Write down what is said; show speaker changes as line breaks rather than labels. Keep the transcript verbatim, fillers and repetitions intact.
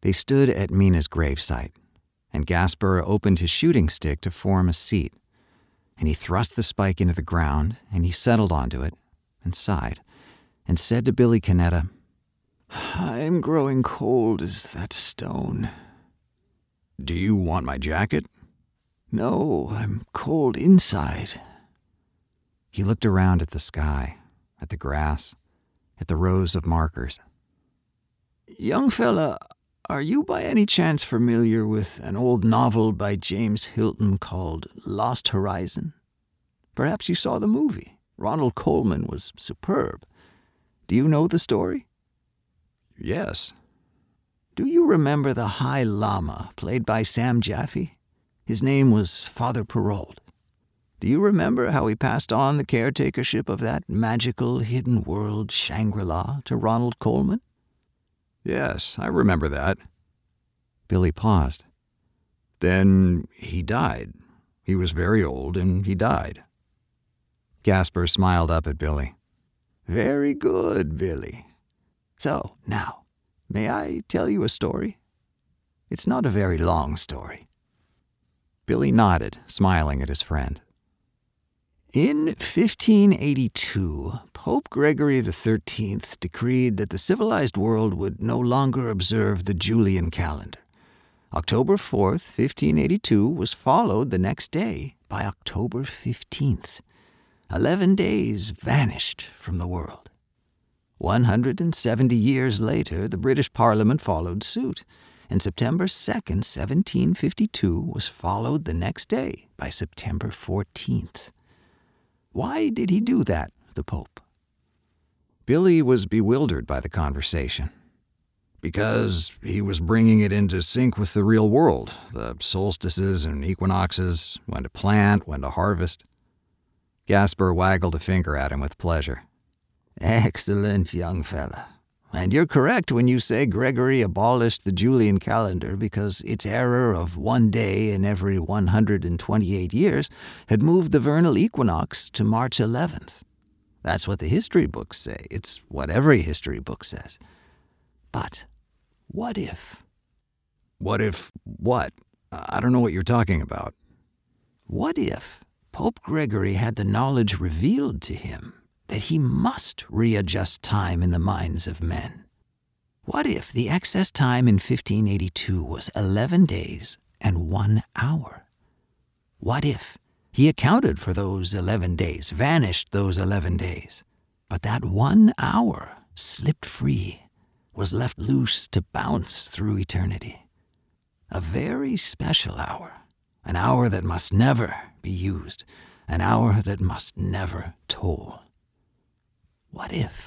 They stood at Mina's gravesite, and Gaspar opened his shooting stick to form a seat, and he thrust the spike into the ground, and he settled onto it, and sighed, and said to Billy Canetta, "I'm growing cold as that stone." "Do you want my jacket?" "No, I'm cold inside." He looked around at the sky, at the grass, at the rows of markers. "Young fella, are you by any chance familiar with an old novel by James Hilton called Lost Horizon? Perhaps you saw the movie. Ronald Colman was superb. Do you know the story?" "Yes." "Do you remember the High Lama played by Sam Jaffe? His name was Father Perrault. Do you remember how he passed on the caretakership of that magical hidden world Shangri-La to Ronald Colman?" "Yes, I remember that." Billy paused. "Then he died. He was very old, and he died." Gaspar smiled up at Billy. "Very good, Billy. So, now, may I tell you a story? It's not a very long story." Billy nodded, smiling at his friend. In fifteen eighty-two, Pope Gregory the thirteenth decreed that the civilized world would no longer observe the Julian calendar. October fourth, fifteen eighty-two was followed the next day by October fifteenth. Eleven days vanished from the world. One hundred seventy years later, the British Parliament followed suit, and September second, seventeen fifty-two was followed the next day by September fourteenth. Why did he do that, the Pope? Billy was bewildered by the conversation. Because he was bringing it into sync with the real world, the solstices and equinoxes, when to plant, when to harvest. Gaspar waggled a finger at him with pleasure. "Excellent, young fella. And you're correct when you say Gregory abolished the Julian calendar because its error of one day in every one hundred twenty-eight years had moved the vernal equinox to March eleventh. That's what the history books say. It's what every history book says. But what if? What if what? I don't know what you're talking about. What if Pope Gregory had the knowledge revealed to him that he must readjust time in the minds of men? What if the excess time in fifteen eighty-two was eleven days and one hour? What if he accounted for those eleven days, vanished those eleven days, but that one hour slipped free, was left loose to bounce through eternity? A very special hour, an hour that must never be used, an hour that must never toll. What if?